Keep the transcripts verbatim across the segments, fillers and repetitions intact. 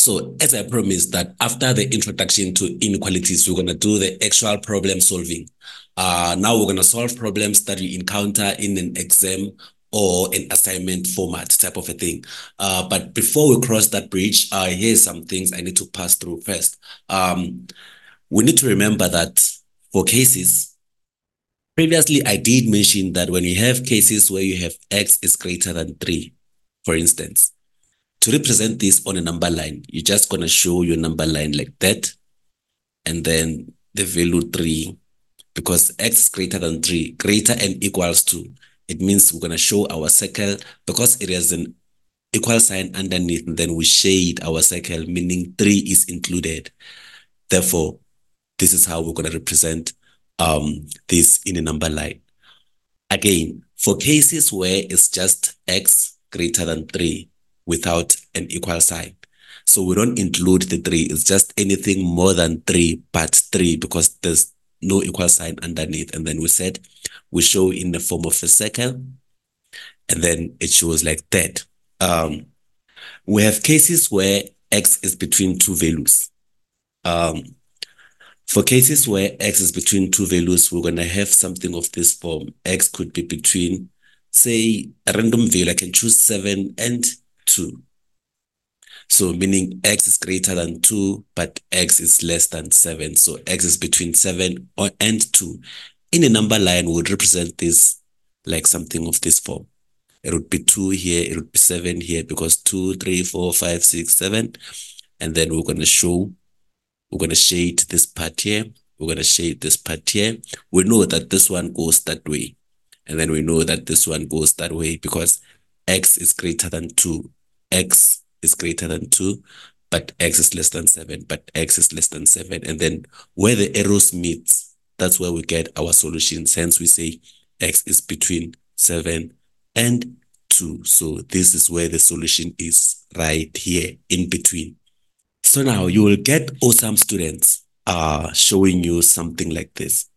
So as I promised that after the introduction to inequalities, we're going to do the actual problem solving. Uh, now we're going to solve problems that we encounter in an exam or an assignment format type of a thing. Uh, but before we cross that bridge, uh, here's some things I need to pass through first. Um, we need to remember that for cases, previously I did mention that when you have cases where you have x is greater than three, for instance, to represent this on a number line, you're just going to show your number line like that, and then the value three, because x is greater than three, greater and equals to, it means we're going to show our circle, because it has an equal sign underneath, and then we shade our circle, meaning three is included. Therefore, this is how we're going to represent um, this in a number line. Again, for cases where it's just x greater than three, without an equal sign. So we don't include the three, it's just anything more than three, but three, because there's no equal sign underneath. And then we said we show in the form of a circle, and then it shows like that. Um, we have cases where x is between two values. Um, for cases where x is between two values, we're going to have something of this form. X could be between, say, a random value. I can choose seven and two. So meaning x is greater than two, but x is less than seven. So x is between seven and two. In a number line, we would represent this like something of this form. It would be two here, it would be seven here, because two, three, four, five, six, seven. And then we're going to show, we're going to shade this part here. We're going to shade this part here. We know that this one goes that way. And then we know that this one goes that way because x is greater than two. X is greater than two, but x is less than seven, but x is less than seven. And then where the arrows meet, that's where we get our solutions. Hence we say x is between seven and two. So this is where the solution is, right here in between. So now you will get awesome students uh, showing you something like this.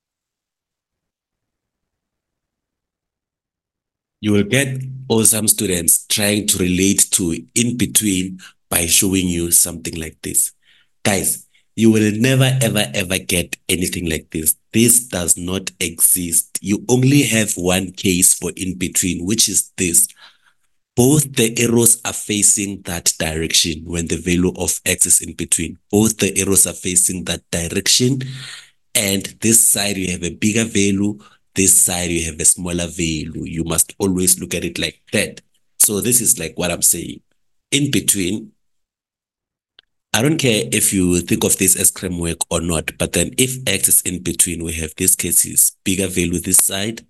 You will get awesome students trying to relate to in between by showing you something like this. Guys, you will never, ever, ever get anything like this. This does not exist. You only have one case for in between, which is this. Both the arrows are facing that direction when the value of x is in between. Both the arrows are facing that direction. And this side, you have a bigger value. This side, you have a smaller value. You must always look at it like that. So this is like what I'm saying. In between, I don't care if you think of this as framework or not, but then if x is in between, we have these cases, bigger value this side,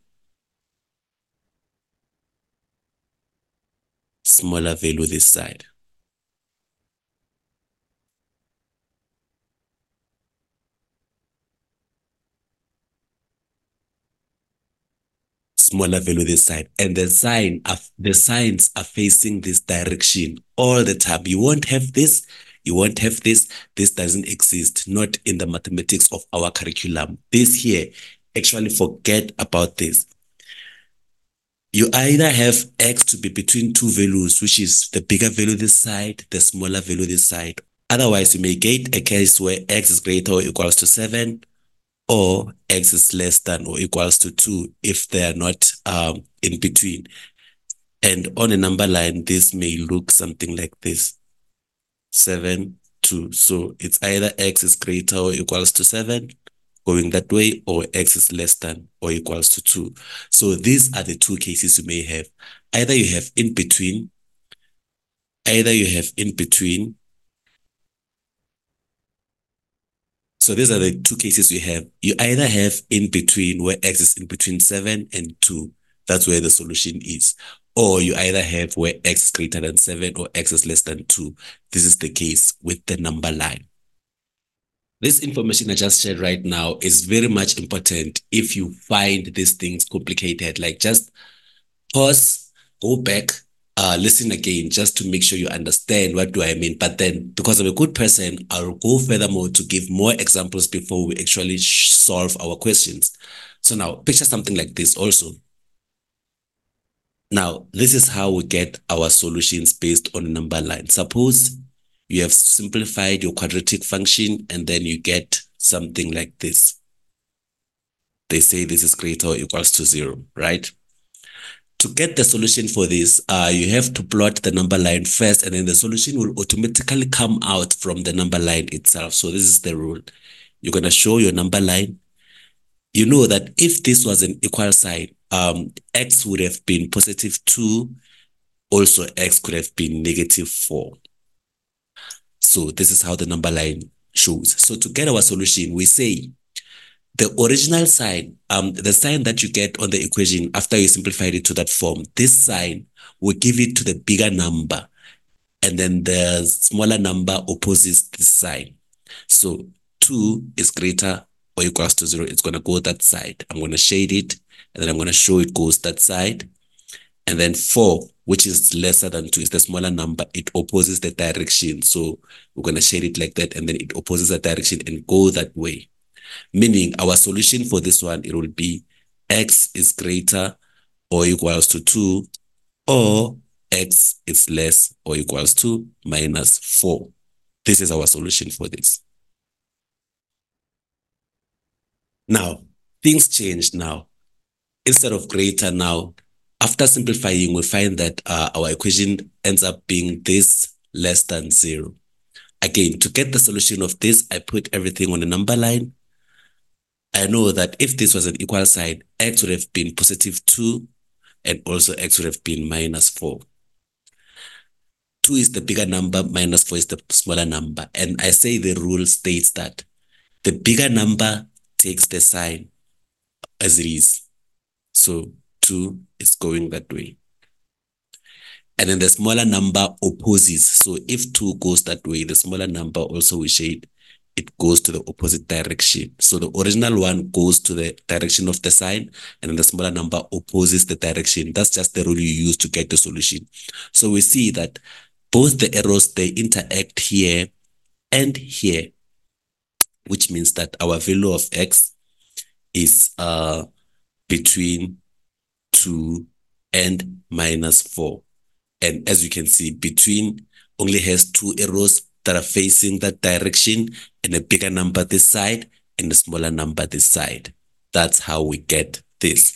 smaller value this side. Smaller value this side, and the sign of the signs are facing this direction all the time. You won't have this, you won't have this. This doesn't exist, not in the mathematics of our curriculum. This here, actually forget about this. You either have x to be between two values, which is the bigger value this side, the smaller value this side. Otherwise, you may get a case where x is greater or equals to seven, or x is less than or equals to two if they are not um, in between. And on a number line, this may look something like this, seven, two. So it's either x is greater or equals to seven, going that way, or x is less than or equals to two. So these are the two cases you may have. Either you have in between, either you have in between, So these are the two cases you have. You either have in between where x is in between seven and two. That's where the solution is. Or you either have where x is greater than seven or x is less than two. This is the case with the number line. This information I just shared right now is very much important if you find these things complicated. Like just pause, go back, Uh, listen again, just to make sure you understand what do I mean. But then, because I'm a good person, I'll go furthermore to give more examples before we actually solve our questions. So now, picture something like this also. Now, this is how we get our solutions based on a number line. Suppose you have simplified your quadratic function, and then you get something like this. They say this is greater or equals to zero, right? To get the solution for this, uh, you have to plot the number line first, and then the solution will automatically come out from the number line itself. So this is the rule. You're going to show your number line. You know that if this was an equal sign, um, x would have been positive two. Also, x could have been negative four. So this is how the number line shows. So to get our solution, we say the original sign, um, the sign that you get on the equation after you simplified it to that form, this sign will give it to the bigger number, and then the smaller number opposes this sign. So two is greater or equals to zero. It's going to go that side. I'm going to shade it, and then I'm going to show it goes that side. And then four, which is lesser than two, is the smaller number. It opposes the direction. So we're going to shade it like that, and then it opposes the direction and go that way. Meaning our solution for this one, it will be x is greater or equals to two, or x is less or equals to minus four. This is our solution for this. Now, things changed now. Instead of greater now, after simplifying, we find that uh, our equation ends up being this less than zero. Again, to get the solution of this, I put everything on a number line. I know that if this was an equal sign, x would have been positive two, and also x would have been minus four. two is the bigger number, minus four is the smaller number. And I say the rule states that the bigger number takes the sign as it is. So two is going that way. And then the smaller number opposes. So if two goes that way, the smaller number also we shade, it goes to the opposite direction. So the original one goes to the direction of the sign, and then the smaller number opposes the direction. That's just the rule you use to get the solution. So we see that both the arrows, they interact here and here, which means that our value of x is uh, between two and minus four. And as you can see, between only has two arrows that are facing that direction, and a bigger number this side and a smaller number this side. That's how we get this.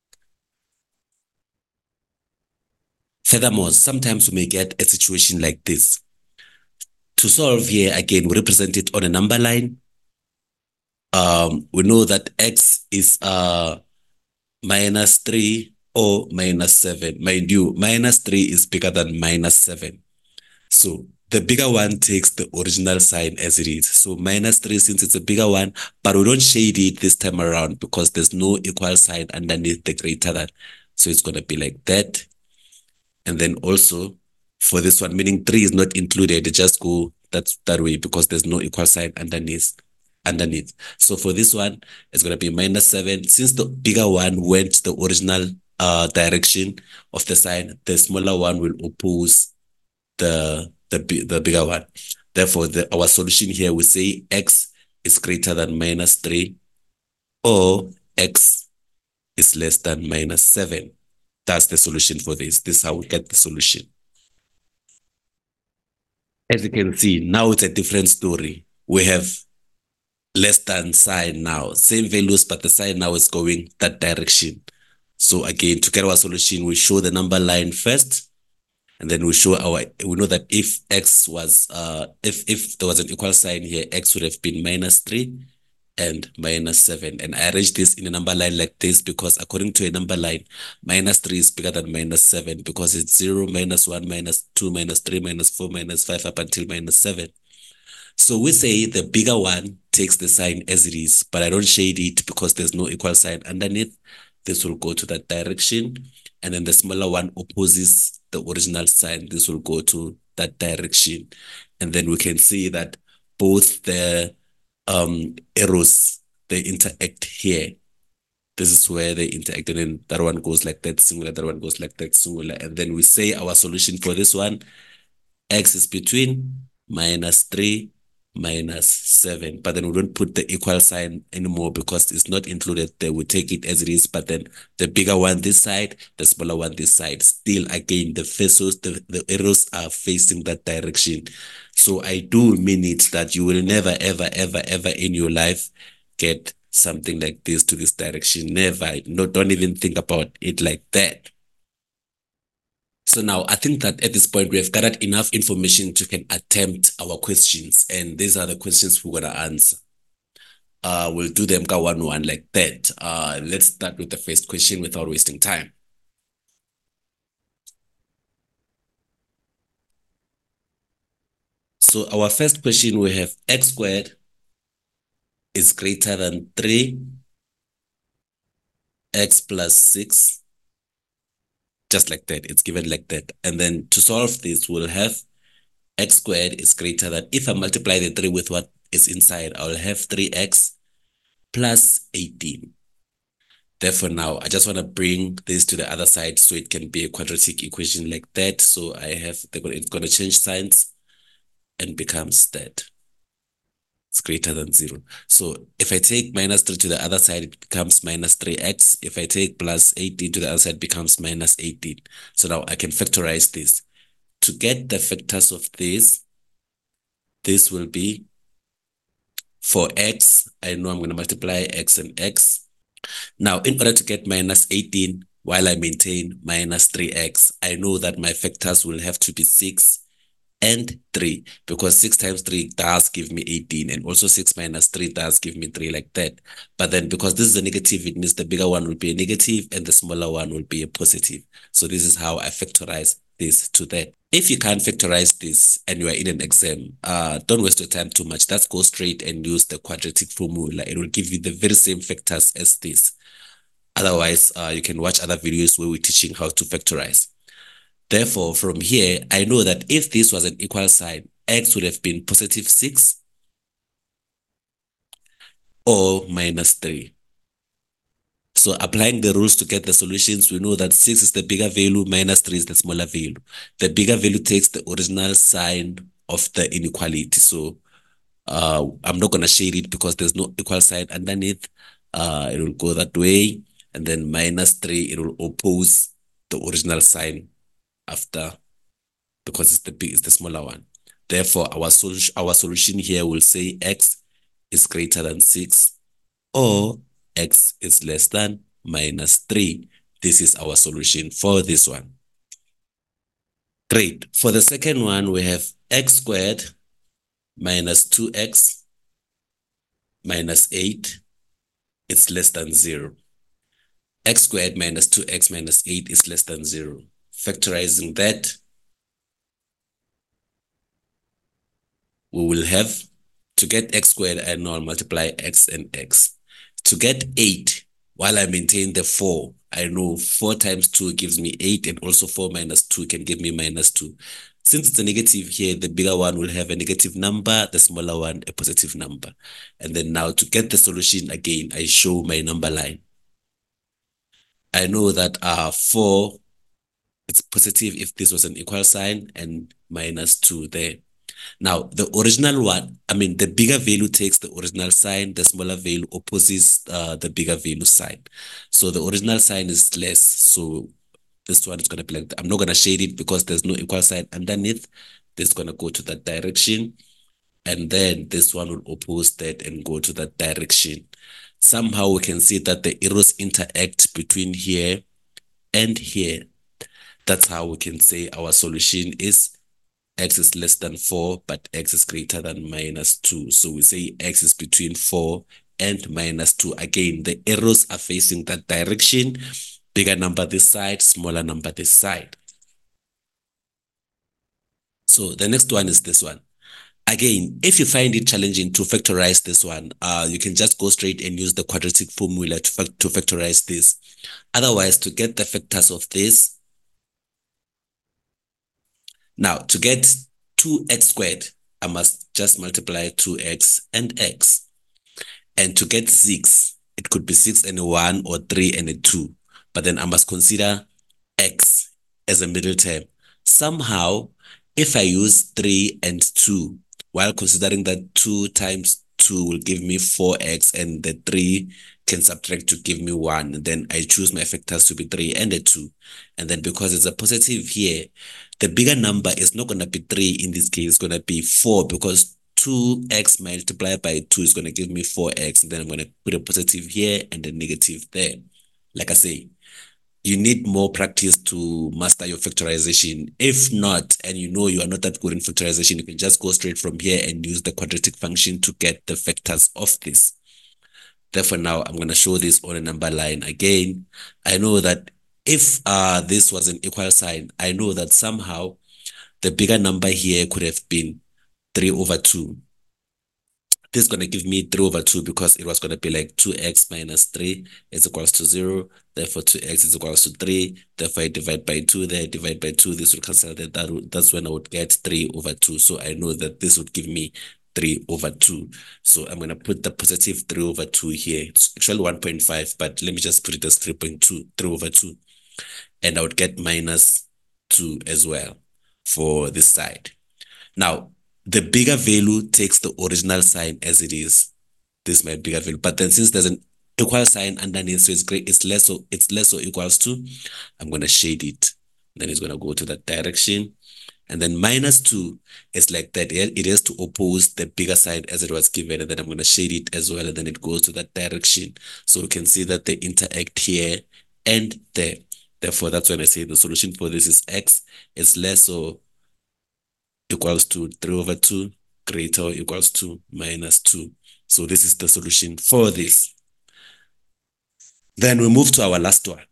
Furthermore, sometimes we may get a situation like this. To solve here, again, we represent it on a number line. Um, we know that x is uh, minus three or minus seven. Mind you, minus three is bigger than minus seven. So the bigger one takes the original sign as it is. So minus three, since it's a bigger one, but we don't shade it this time around because there's no equal sign underneath the greater than. So it's going to be like that. And then also for this one, meaning three is not included, it just go that's that way because there's no equal sign underneath. underneath. So for this one, it's going to be minus seven. Since the bigger one went the original uh, direction of the sign, the smaller one will oppose the the, the bigger one. Therefore, the, our solution here, we say x is greater than minus three, or x is less than minus seven. That's the solution for this. This is how we get the solution. As you can see, now it's a different story. We have less than sign now. Same values, but the sign now is going that direction. So again, to get our solution, we show the number line first. And then we show our, we know that if x was, uh, if, if there was an equal sign here, x would have been minus three and minus seven. And I arranged this in a number line like this because according to a number line, minus three is bigger than minus seven because it's zero, minus one, minus two, minus three, minus four, minus five, up until minus seven. So we say the bigger one takes the sign as it is, but I don't shade it because there's no equal sign underneath. This will go to that direction. And then the smaller one opposes the original sign. This will go to that direction. And then we can see that both the um, arrows, they interact here. This is where they interact. And then that one goes like that, singular, that one goes like that, singular. And then we say our solution for this one, x is between minus three, minus seven, but then we don't put the equal sign anymore because it's not included there. We take it as it is, but then the bigger one this side, the smaller one this side. Still, again, the faces, the, the arrows are facing that direction. So I do mean it that you will never, ever, ever, ever in your life get something like this to this direction. Never. No, don't even think about it like that. So now I think that at this point we have gathered enough information to can attempt our questions, and these are the questions we're gonna answer. Uh, we'll do them one one like that. Uh, let's start with the first question without wasting time. So our first question, we have x squared is greater than three x plus six, just like that. It's given like that. And then to solve this, we'll have x squared is greater than, if I multiply the three with what is inside, I'll have three x plus eighteen. Therefore, now I just want to bring this to the other side so it can be a quadratic equation like that. So I have, it's going to change signs and becomes that. It's greater than zero. So if I take minus three to the other side, it becomes minus three x. If I take plus eighteen to the other side, it becomes minus eighteen. So now I can factorize this. To get the factors of this, this will be for x, I know I'm going to multiply x and x. Now, in order to get minus eighteen, while I maintain minus three x, I know that my factors will have to be six and three, because six times three does give me eighteen, and also six minus three does give me three, like that. But then because this is a negative, it means the bigger one will be a negative and the smaller one will be a positive. So this is how I factorize this to that. If you can't factorize this and you are in an exam, uh, don't waste your time too much. Let's go straight and use the quadratic formula. It will give you the very same factors as this. Otherwise, uh, you can watch other videos where we're teaching how to factorize. Therefore, from here, I know that if this was an equal sign, x would have been positive six or minus three. So applying the rules to get the solutions, we know that six is the bigger value, minus three is the smaller value. The bigger value takes the original sign of the inequality. So uh, I'm not going to shade it because there's no equal sign underneath. Uh, it will go that way. And then minus three, it will oppose the original sign after, because it's the big, it's the smaller one. Therefore, our solution, our solution here will say x is greater than six or x is less than minus three. This is our solution for this one. Great. For the second one, we have x squared minus two x minus eight. It's less than zero. X squared minus two x minus eight is less than zero. Factorizing that, we will have, to get x squared, I know I'll multiply x and x. To get eight, while I maintain the four, I know four times two gives me eight, and also four minus two can give me minus two. Since it's a negative here, the bigger one will have a negative number, the smaller one a positive number. And then now to get the solution again, I show my number line. I know that uh, four, it's positive if this was an equal sign, and minus two there. Now, the original one, I mean, the bigger value takes the original sign, the smaller value opposes uh, the bigger value sign. So the original sign is less. So this one is going to be like that. I'm not going to shade it because there's no equal sign underneath. This is going to go to that direction. And then this one will oppose that and go to that direction. Somehow we can see that the arrows interact between here and here. That's how we can say our solution is x is less than four, but x is greater than minus two. So we say x is between four and minus two. Again, the arrows are facing that direction. Bigger number this side, smaller number this side. So the next one is this one. Again, if you find it challenging to factorize this one, uh, you can just go straight and use the quadratic formula to, to factorize this. Otherwise, to get the factors of this, now, to get two x squared, I must just multiply two x and x. And to get six, it could be six and a one or three and a two. But then I must consider x as a middle term. Somehow, if I use three and two, while considering that two times two will give me four x and the three can subtract to give me one. And then I choose my factors to be three and a two. And then because it's a positive here, the bigger number is not going to be three in this case, it's going to be four, because two x multiplied by two is going to give me four x. And then I'm going to put a positive here and a negative there. Like I say, you need more practice to master your factorization. If not, and you know you are not that good in factorization, you can just go straight from here and use the quadratic function to get the factors of this. Therefore, now I'm going to show this on a number line again. I know that if uh, this was an equal sign, I know that somehow the bigger number here could have been three over two. This is going to give me three over two because it was going to be like two x minus three is equals to zero. Therefore, two x is equals to three. Therefore, I divide by two there, divide by two. This will cancel that. that would, that's when I would get three over two. So I know that this would give me three over two. So I'm going to put the positive three over two here. It's actually one point five, but let me just put it as three point two, three over two. And I would get minus two as well for this side. Now, the bigger value takes the original sign as it is. This is my bigger value. But then since there's an equal sign underneath, so it's great, it's less or it's less or equals to, I'm gonna shade it. Then it's gonna go to that direction. And then minus two is like that. It has to oppose the bigger sign as it was given. And then I'm gonna shade it as well. And then it goes to that direction. So we can see that they interact here and there. Therefore, that's when I say the solution for this is x is less or equals to three over two, greater or equals to minus two. So this is the solution for this. Then we move to our last one.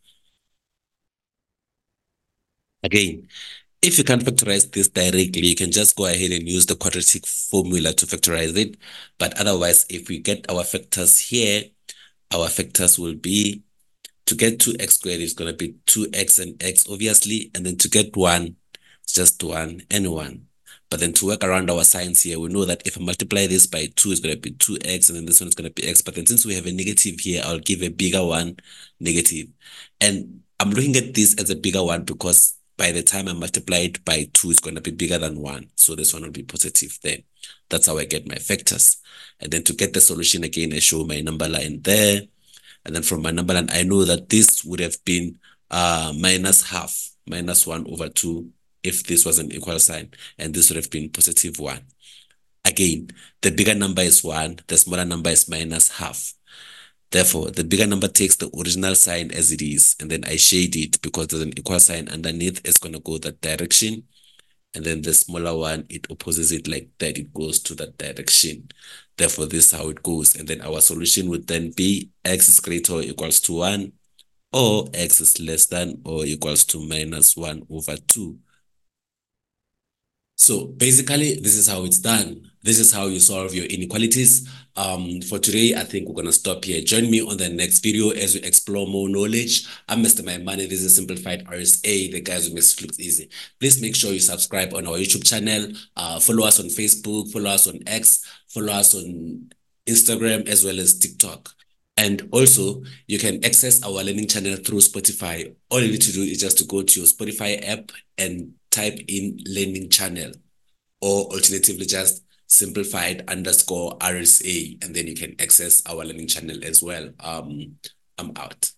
Again, if you can't factorize this directly, you can just go ahead and use the quadratic formula to factorize it. But otherwise, if we get our factors here, our factors will be, to get two x squared is going to be two x and x, obviously. And then to get one, it's just one and one. But then to work around our signs here, we know that if I multiply this by two, it's going to be two x, and then this one is going to be x. But then since we have a negative here, I'll give a bigger one negative. And I'm looking at this as a bigger one because by the time I multiply it by two, it's going to be bigger than one. So this one will be positive then. That's how I get my factors. And then to get the solution again, I show my number line there. And then from my number line, I know that this would have been uh, minus half, minus one over two, if this was an equal sign, and this would have been positive one. Again, the bigger number is one, the smaller number is minus half. Therefore, the bigger number takes the original sign as it is, and then I shade it because there's an equal sign underneath. It's going to go that direction. And then the smaller one, it opposes it like that. It goes to that direction. Therefore, this is how it goes. And then our solution would then be x is greater or equals to one, or x is less than or equals to minus one over two. So basically, this is how it's done. This is how you solve your inequalities. Um, for today, I think we're going to stop here. Join me on the next video as we explore more knowledge. I'm Mister Maimane. This is Simplified R S A, the guys who makes it look easy. Please make sure you subscribe on our YouTube channel. Uh, follow us on Facebook, follow us on X, follow us on Instagram, as well as TikTok. And also, you can access our learning channel through Spotify. All you need to do is just to go to your Spotify app and type in learning channel, or alternatively just simplified underscore R S A, and then you can access our learning channel as well. Um, I'm out.